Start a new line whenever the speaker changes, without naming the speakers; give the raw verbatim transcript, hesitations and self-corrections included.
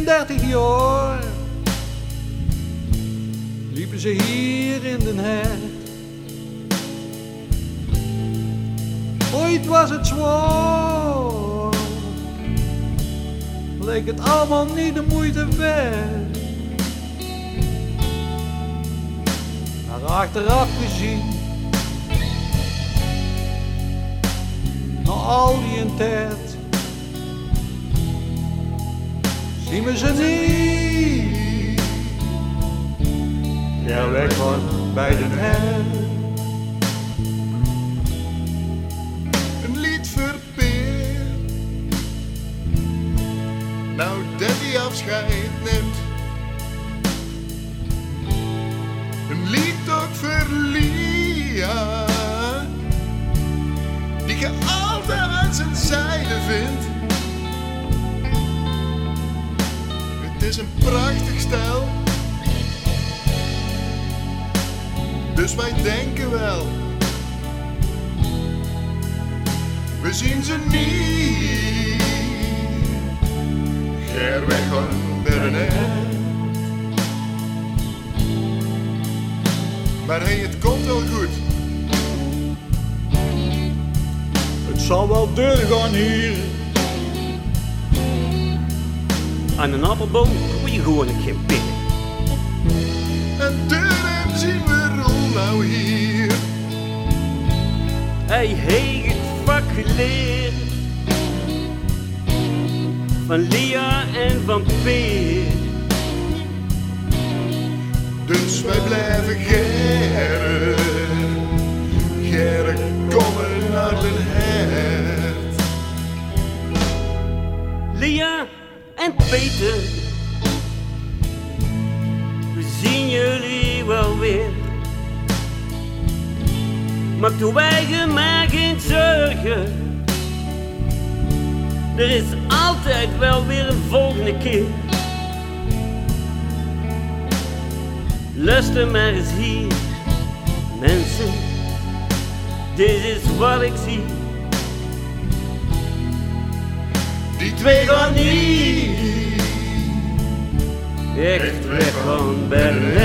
drieëndertig jaar liepen ze hier in den hert. Ooit was het zwaar, leek het allemaal niet de moeite waard. Maar achteraf gezien, na al die een tijd, zien we ze niet. Ja, weg van bij de hert.
Een lied verpeerd, nou dat hij afscheid neemt. Een lied ook verliefd, die je altijd aan zijn zijde vindt. Het is een prachtig stijl, dus wij denken wel, we zien ze niet. Ger weg van Bernet. Maar hey, het komt wel goed.
Het zal wel doorgaan hier.
Aan een appelboom moet je gewoon een keer pikken.
En door hem zien we Roel nou hier.
Hij heeft het vak geleerd van Lia en van Peer.
Dus wij blijven Gerre, Gerre komen naar den hert.
Lia en Peter, we zien jullie wel weer. Maak toe eigen maar geen zorgen, er is altijd wel weer een volgende keer. Luister maar eens hier, mensen, dit is wat ik zie.
Die twee gaan niet
Echt weg van Berlijn.